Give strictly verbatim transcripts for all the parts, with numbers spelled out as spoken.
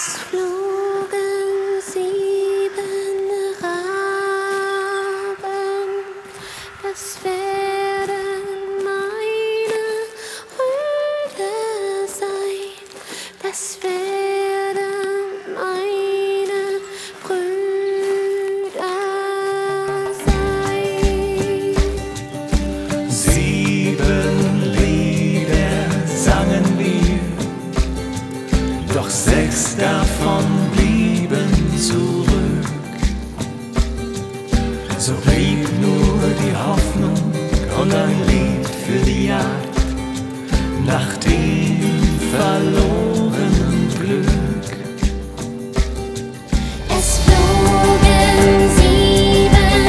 Es flogen sieben Raben, das werden meine Brüder sein, das werden meine Brüder sein. Sieben Lieder sangen wir, doch sechs davon blieben zurück. So blieb nur die Hoffnung und ein Lied für die Jagd nach dem verlorenen Glück. Es flogen sieben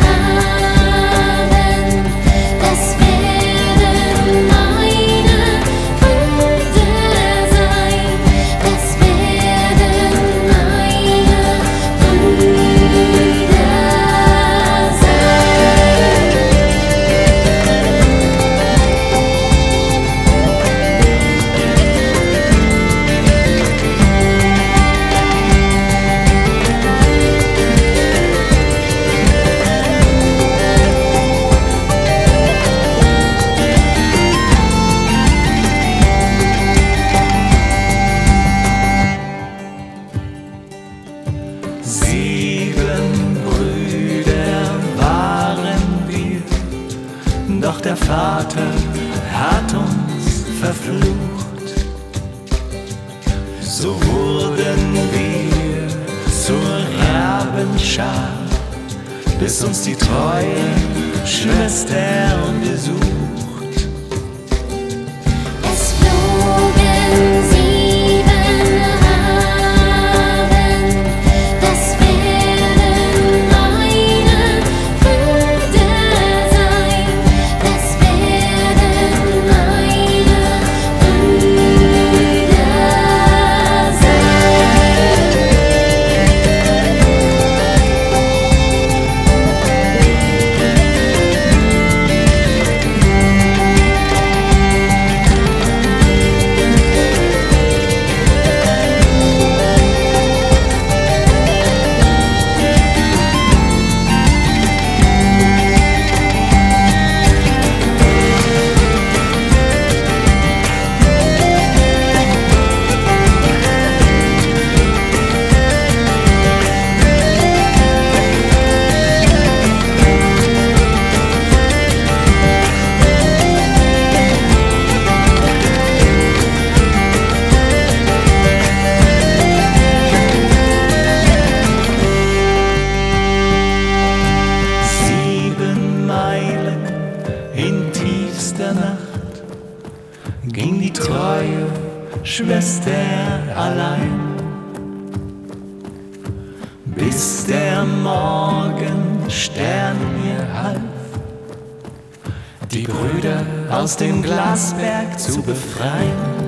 Raben, das werden meine Brüder sein, das werden meine Brüder Sieben Brüder waren wir, doch der Vater hat uns verflucht. So wurden wir zur Rabenschar, bis uns die treue Schwester besucht. Es flogen sieben Raben, das werden meine Brüder sein, das werden meine Brüder In tiefster Nacht ging die treue Schwester allein, bis der Morgenstern ihr half, die Brüder aus dem Glasberg zu befreien.